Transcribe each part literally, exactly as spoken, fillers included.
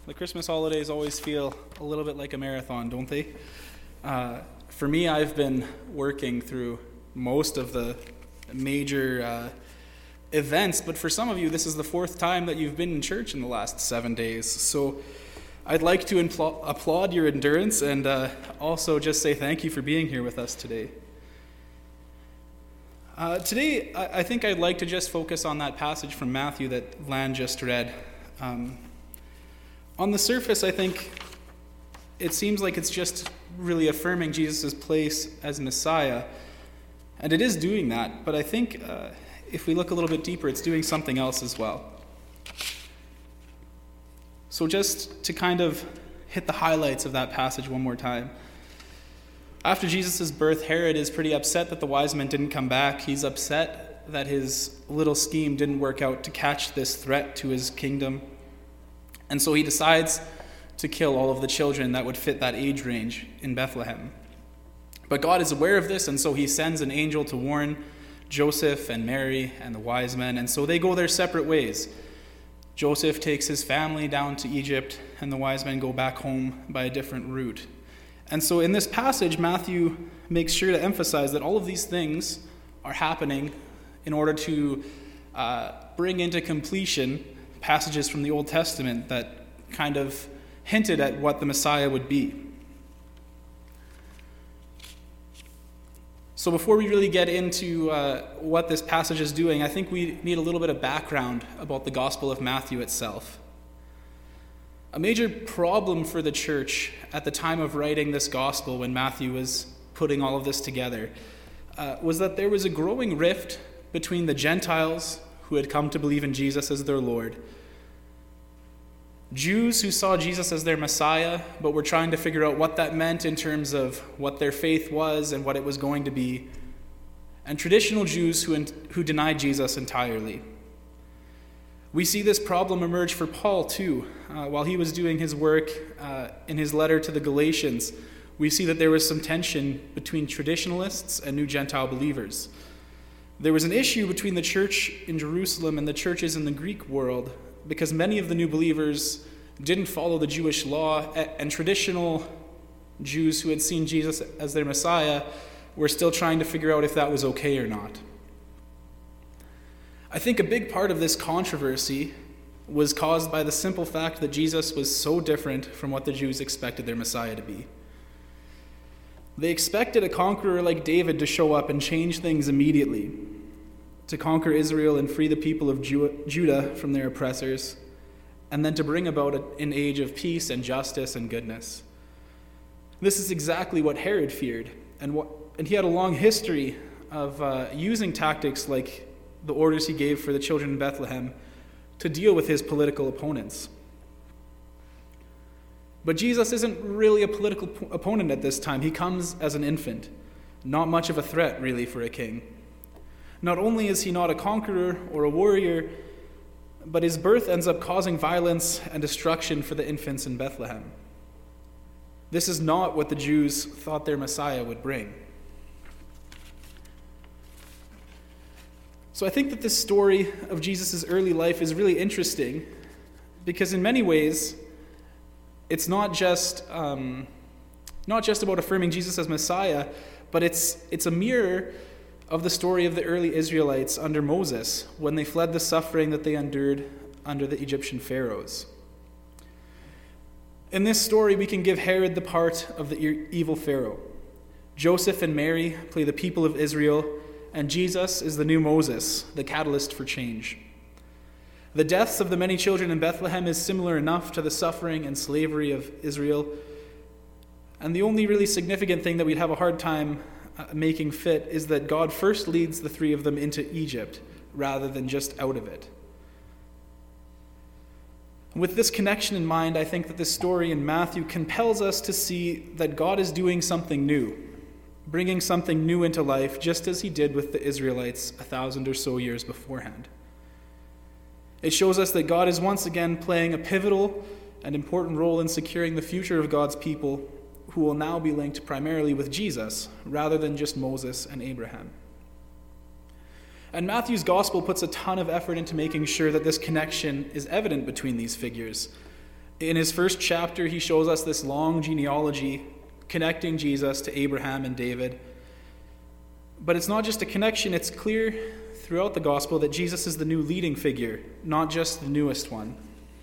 The Christmas holidays always feel a little bit like a marathon, don't they? Uh, for me, I've been working through most of the major uh, events, but for some of you, this is the fourth time that you've been in church in the last seven days. So I'd like to impl- applaud your endurance and uh, also just say thank you for being here with us today. Uh, today, I-, I think I'd like to just focus on that passage from Matthew that Lan just read. Um, on the surface, I think it seems like it's just really affirming Jesus' place as Messiah, and it is doing that, but I think uh, if we look a little bit deeper, it's doing something else as well. So just to kind of hit the highlights of that passage one more time. After Jesus' birth, Herod is pretty upset that the wise men didn't come back. He's upset that his little scheme didn't work out to catch this threat to his kingdom. And so he decides to kill all of the children that would fit that age range in Bethlehem. But God is aware of this, and so he sends an angel to warn Joseph and Mary and the wise men, and so they go their separate ways. Joseph takes his family down to Egypt, and the wise men go back home by a different route. And so in this passage, Matthew makes sure to emphasize that all of these things are happening in order to uh, bring into completion passages from the Old Testament that kind of hinted at what the Messiah would be. So before we really get into uh, what this passage is doing, I think we need a little bit of background about the Gospel of Matthew itself. A major problem for the church at the time of writing this Gospel, when Matthew was putting all of this together, uh, was that there was a growing rift between the Gentiles who had come to believe in Jesus as their Lord, Jews who saw Jesus as their Messiah, but were trying to figure out what that meant in terms of what their faith was and what it was going to be, and traditional Jews who, who denied Jesus entirely. We see this problem emerge for Paul, too. Uh, while he was doing his work uh, in his letter to the Galatians, we see that there was some tension between traditionalists and new Gentile believers. There was an issue between the church in Jerusalem and the churches in the Greek world, because many of the new believers didn't follow the Jewish law, and traditional Jews who had seen Jesus as their Messiah were still trying to figure out if that was okay or not. I think a big part of this controversy was caused by the simple fact that Jesus was so different from what the Jews expected their Messiah to be. They expected a conqueror like David to show up and change things immediately, to conquer Israel and free the people of Judah from their oppressors, and then to bring about an age of peace and justice and goodness. This is exactly what Herod feared, and what, and he had a long history of uh, using tactics like the orders he gave for the children in Bethlehem to deal with his political opponents. But Jesus isn't really a political p- opponent at this time. He comes as an infant, not much of a threat, really, for a king. Not only is he not a conqueror or a warrior, but his birth ends up causing violence and destruction for the infants in Bethlehem. This is not what the Jews thought their Messiah would bring. So I think that this story of Jesus' early life is really interesting because in many ways, it's not just um, not just about affirming Jesus as Messiah, but it's it's a mirror of the story of the early Israelites under Moses when they fled the suffering that they endured under the Egyptian pharaohs. In this story, we can give Herod the part of the evil pharaoh. Joseph and Mary play the people of Israel, and Jesus is the new Moses, the catalyst for change. The deaths of the many children in Bethlehem is similar enough to the suffering and slavery of Israel, and the only really significant thing that we'd have a hard time uh, making fit is that God first leads the three of them into Egypt rather than just out of it. With this connection in mind, I think that this story in Matthew compels us to see that God is doing something new, bringing something new into life, just as he did with the Israelites a thousand or so years beforehand. It shows us that God is once again playing a pivotal and important role in securing the future of God's people, who will now be linked primarily with Jesus, rather than just Moses and Abraham. And Matthew's gospel puts a ton of effort into making sure that this connection is evident between these figures. In his first chapter, he shows us this long genealogy connecting Jesus to Abraham and David. But it's not just a connection, it's clear throughout the gospel that Jesus is the new leading figure, not just the newest one.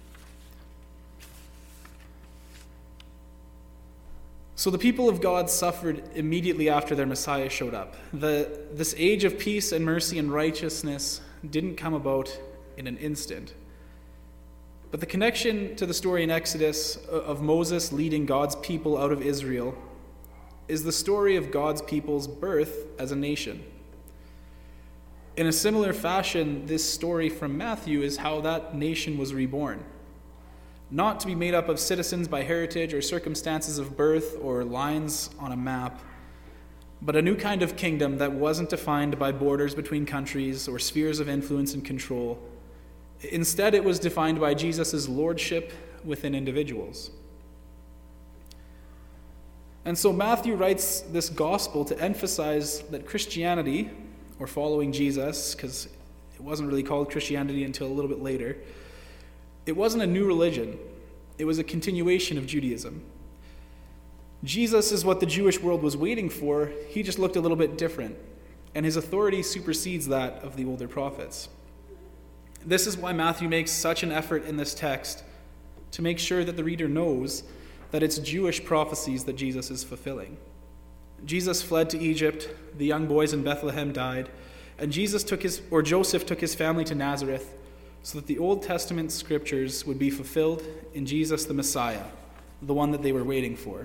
So the people of God suffered immediately after their Messiah showed up. The, this age of peace and mercy and righteousness didn't come about in an instant. But the connection to the story in Exodus of Moses leading God's people out of Israel is the story of God's people's birth as a nation. In a similar fashion, this story from Matthew is how that nation was reborn. Not to be made up of citizens by heritage or circumstances of birth or lines on a map, but a new kind of kingdom that wasn't defined by borders between countries or spheres of influence and control. Instead, it was defined by Jesus' lordship within individuals. And so Matthew writes this gospel to emphasize that Christianity, or following Jesus, because it wasn't really called Christianity until a little bit later, it wasn't a new religion. It was a continuation of Judaism. Jesus is what the Jewish world was waiting for. He just looked a little bit different, and his authority supersedes that of the older prophets. This is why Matthew makes such an effort in this text to make sure that the reader knows that it's Jewish prophecies that Jesus is fulfilling. Jesus fled to Egypt, the young boys in Bethlehem died, and Jesus took his, or Joseph took his family to Nazareth so that the Old Testament scriptures would be fulfilled in Jesus the Messiah, the one that they were waiting for.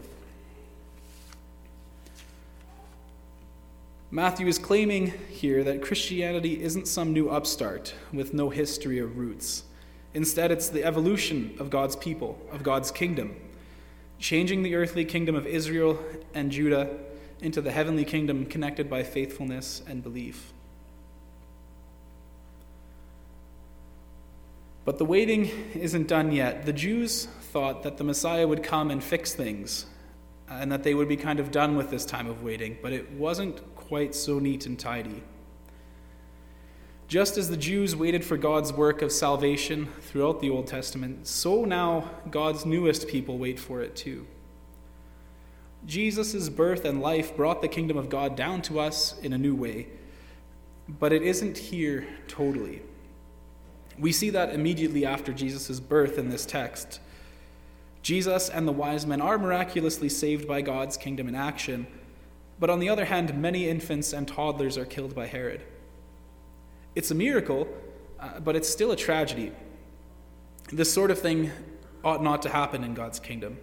Matthew is claiming here that Christianity isn't some new upstart with no history or roots. Instead, it's the evolution of God's people, of God's kingdom, changing the earthly kingdom of Israel and Judah into the heavenly kingdom connected by faithfulness and belief. But the waiting isn't done yet. The Jews thought that the Messiah would come and fix things, and that they would be kind of done with this time of waiting, but it wasn't quite so neat and tidy. Just as the Jews waited for God's work of salvation throughout the Old Testament, so now God's newest people wait for it too. Jesus' birth and life brought the kingdom of God down to us in a new way, but it isn't here totally. We see that immediately after Jesus' birth in this text. Jesus and the wise men are miraculously saved by God's kingdom in action, but on the other hand, many infants and toddlers are killed by Herod. It's a miracle, uh, but it's still a tragedy. This sort of thing ought not to happen in God's kingdom.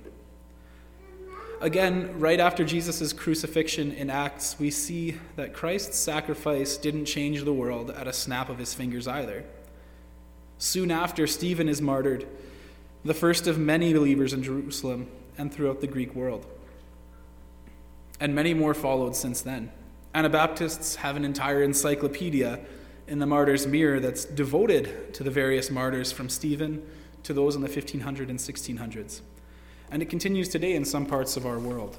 Again, right after Jesus' crucifixion in Acts, we see that Christ's sacrifice didn't change the world at a snap of his fingers either. Soon after, Stephen is martyred, the first of many believers in Jerusalem and throughout the Greek world. And many more followed since then. Anabaptists have an entire encyclopedia in the Martyr's Mirror that's devoted to the various martyrs from Stephen to those in the fifteen hundreds and sixteen hundreds. And it continues today in some parts of our world.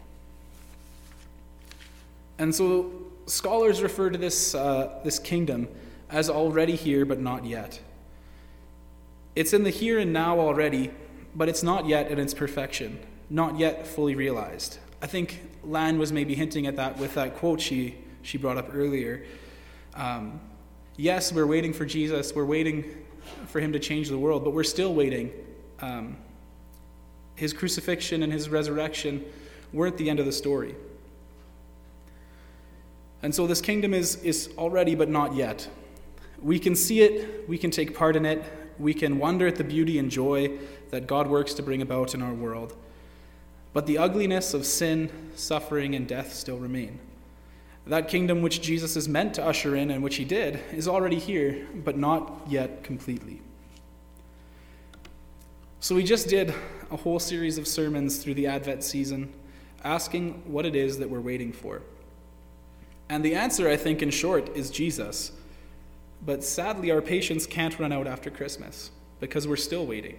And so scholars refer to this, uh, this kingdom as already here but not yet. It's in the here and now already, but it's not yet in its perfection, not yet fully realized. I think Lan was maybe hinting at that with that quote she, she brought up earlier. Um, yes, we're waiting for Jesus, we're waiting for him to change the world, but we're still waiting. Um, his crucifixion and his resurrection weren't the end of the story. And so this kingdom is, is already but not yet. We can see it, we can take part in it, we can wonder at the beauty and joy that God works to bring about in our world. But the ugliness of sin, suffering, and death still remain. That kingdom which Jesus is meant to usher in, and which he did, is already here, but not yet completely. So we just did a whole series of sermons through the Advent season, asking what it is that we're waiting for. And the answer, I think, in short, is Jesus. But sadly, our patience can't run out after Christmas, because we're still waiting.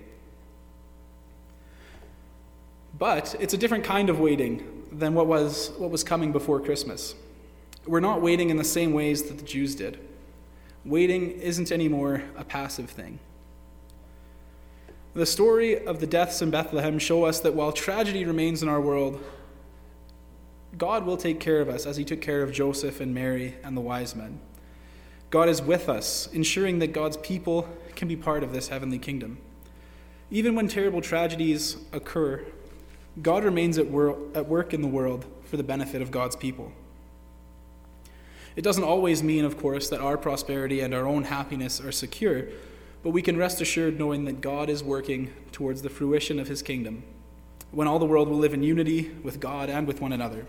But it's a different kind of waiting than what was what was coming before Christmas. We're not waiting in the same ways that the Jews did. Waiting isn't anymore a passive thing. The story of the deaths in Bethlehem show us that while tragedy remains in our world, God will take care of us as he took care of Joseph and Mary and the wise men. God is with us, ensuring that God's people can be part of this heavenly kingdom. Even when terrible tragedies occur, God remains at, wor- at work in the world for the benefit of God's people. It doesn't always mean, of course, that our prosperity and our own happiness are secure, but we can rest assured knowing that God is working towards the fruition of his kingdom, when all the world will live in unity with God and with one another.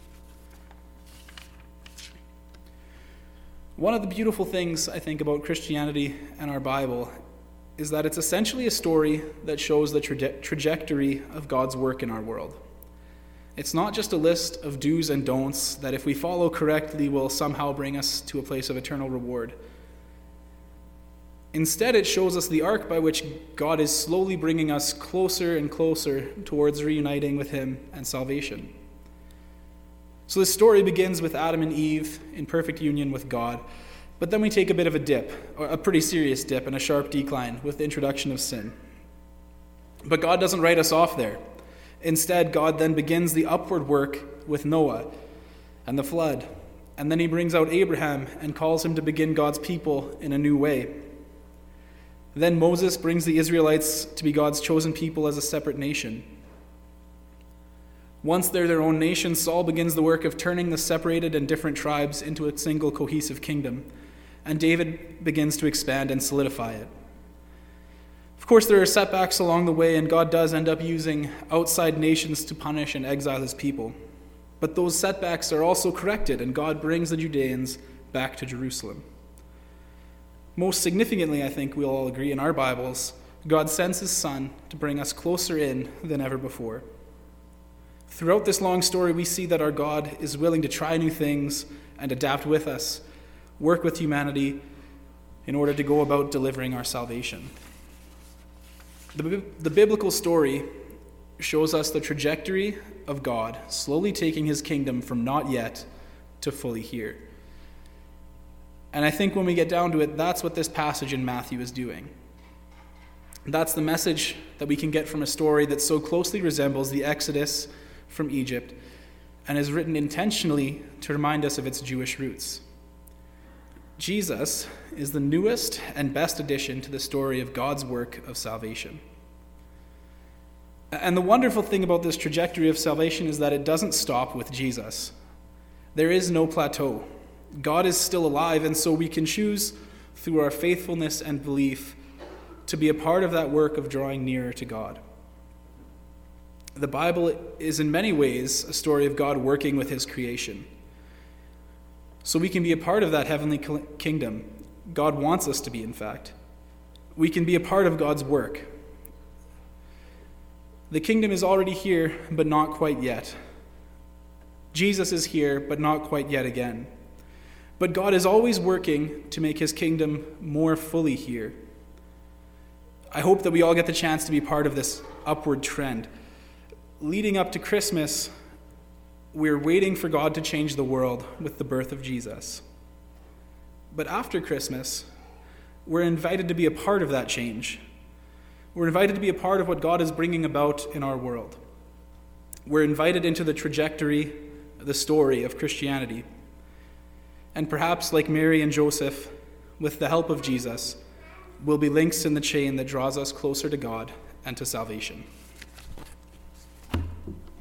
One of the beautiful things, I think, about Christianity and our Bible is that it's essentially a story that shows the traje- trajectory of God's work in our world. It's not just a list of do's and don'ts that, if we follow correctly, will somehow bring us to a place of eternal reward. Instead, it shows us the arc by which God is slowly bringing us closer and closer towards reuniting with him and salvation. So this story begins with Adam and Eve in perfect union with God, but then we take a bit of a dip, or a pretty serious dip and a sharp decline with the introduction of sin. But God doesn't write us off there. Instead, God then begins the upward work with Noah and the flood, and then he brings out Abraham and calls him to begin God's people in a new way. Then Moses brings the Israelites to be God's chosen people as a separate nation. Once they're their own nation, Saul begins the work of turning the separated and different tribes into a single cohesive kingdom, and David begins to expand and solidify it. Of course, there are setbacks along the way, and God does end up using outside nations to punish and exile his people. But those setbacks are also corrected, and God brings the Judeans back to Jerusalem. Most significantly, I think we'll all agree in our Bibles, God sends his Son to bring us closer in than ever before. Throughout this long story, we see that our God is willing to try new things and adapt with us, work with humanity in order to go about delivering our salvation. The, the biblical story shows us the trajectory of God slowly taking his kingdom from not yet to fully here. And I think when we get down to it, that's what this passage in Matthew is doing. That's the message that we can get from a story that so closely resembles the Exodus from Egypt and is written intentionally to remind us of its Jewish roots. Jesus is the newest and best addition to the story of God's work of salvation. And the wonderful thing about this trajectory of salvation is that it doesn't stop with Jesus. There is no plateau. God is still alive, and so we can choose through our faithfulness and belief to be a part of that work of drawing nearer to God. The Bible is in many ways a story of God working with his creation. So we can be a part of that heavenly kingdom. God wants us to be, in fact. We can be a part of God's work. The kingdom is already here, but not quite yet. Jesus is here, but not quite yet again. But God is always working to make his kingdom more fully here. I hope that we all get the chance to be part of this upward trend. Leading up to Christmas, we're waiting for God to change the world with the birth of Jesus. But after Christmas, we're invited to be a part of that change. We're invited to be a part of what God is bringing about in our world. We're invited into the trajectory, the story of Christianity. And perhaps, like Mary and Joseph, with the help of Jesus, we'll be links in the chain that draws us closer to God and to salvation.